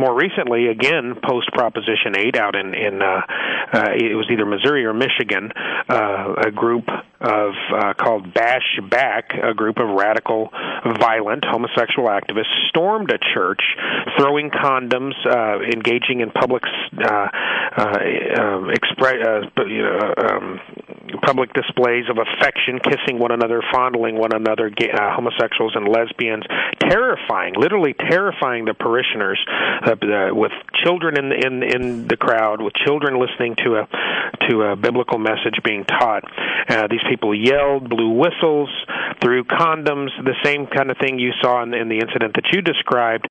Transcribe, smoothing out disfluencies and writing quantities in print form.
more recently, again, post Proposition 8 out in it was either Missouri or Michigan, a group of called Bash Back, a group of radical, violent homosexual activists stormed a church, throwing condoms, engaging in public public displays of affection, kissing one another, fondling one another, homosexuals and lesbians, literally terrifying the parishioners, with children in the crowd, with children listening to a biblical message being taught. These people yelled, blew whistles, threw condoms, the same kind of thing you saw in the incident that you described.